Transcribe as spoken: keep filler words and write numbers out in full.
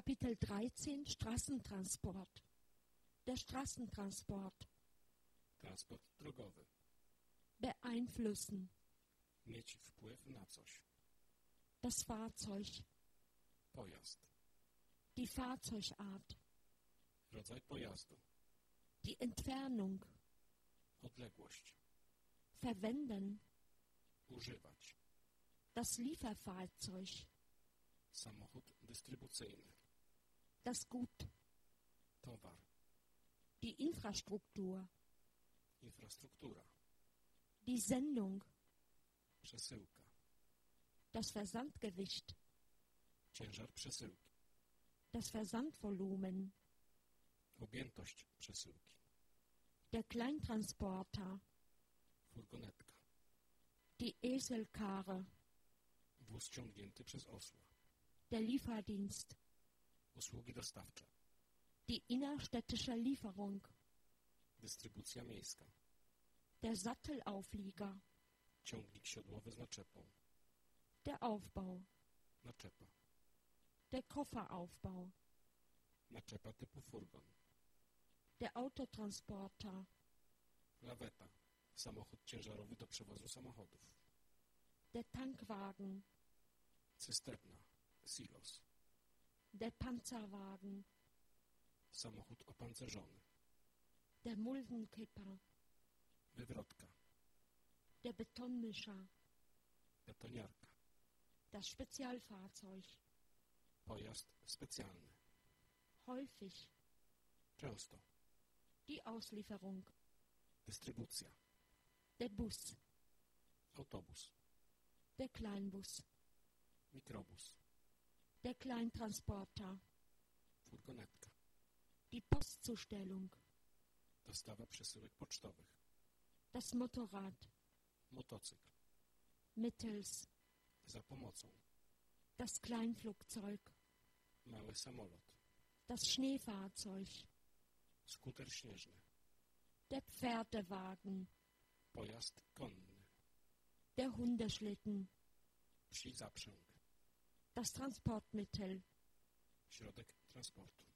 Kapitel dreizehn, Straßentransport. Der Straßentransport. Transport drogowy. Beeinflussen. Mieć wpływ na coś. Das Fahrzeug. Pojazd. Die Fahrzeugart. Rodzaj pojazdu. Die Entfernung. Odległość. Verwenden. Używać. Das Lieferfahrzeug. Samochód dystrybucyjny. Das Gut. Towar. Die Infrastruktur. Infrastruktura. Die Sendung. Przesyłka. Das Versandgewicht. Ciężar przesyłki. Das Versandvolumen. Objętość przesyłki. Der Kleintransporter. Furgonetka. Die Eselkarre. Wóz ciągnięty przez osła. Der Lieferdienst. Usługi dostawcze. Die innerstädtische Lieferung. Dystrybucja miejska. Der Sattelauflieger. Ciągnik siodłowy z naczepą. Der Aufbau. Naczepa. Der Kofferaufbau. Naczepa typu furgon. Der Autotransporter. Laweta. Samochód ciężarowy do przewozu samochodów. Der Tankwagen. Cysterna. Silos. Der Panzerwagen. Samochód opancerzony. Der Muldenkipper. Wywrotka. Der Betonmischer. Betoniarka. Das Spezialfahrzeug. Pojazd specjalny. Häufig. Często. Die Auslieferung. Dystrybucja. Der Bus. Autobus. Der Kleinbus. Mikrobus. Der Kleintransporter. Furgonetka. Die Postzustellung. Dostawa przesyłek pocztowych. Das Motorrad. Motocykl. Mittels. Za pomocą. Das Kleinflugzeug. Mały samolot. Das Schneefahrzeug. Skuter śnieżny. Der Pferdewagen. Pojazd konny. Der Hundeschlitten. Psi zaprzęg. Das Transportmittel. Środek transportu.